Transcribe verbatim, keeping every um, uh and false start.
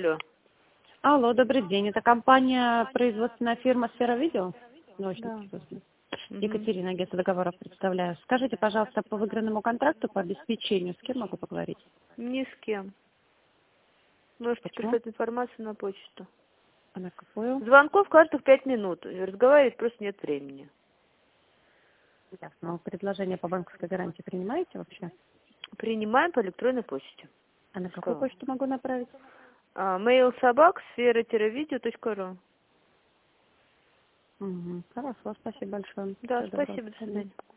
Алло. Алло, добрый день. Это компания, производственная фирма «Сфера Видео». Да. Екатерина, агентство договоров представляю. Скажите, пожалуйста, по выигранному контракту, по обеспечению, с кем могу поговорить? Ни с кем. Можете Почему? прислать информацию на почту. А на какую? Звонков каждых пять минут. Разговаривать просто нет времени. Ясно. Предложение по банковской гарантии принимаете вообще? Принимаем по электронной почте. А на какую почту могу направить? А, mail собак сфера видео точка ру. Угу. Хорошо, спасибо большое. Да, Всего доброго. спасибо, до свидания.